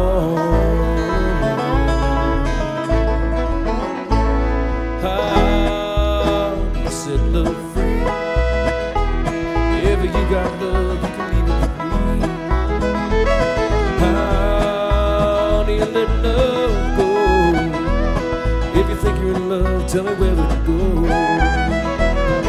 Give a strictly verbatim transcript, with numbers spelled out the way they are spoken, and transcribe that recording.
How do you set love free? If you got love, you can leave it free. How do you let love go? If you think you're in love, tell me where would it go?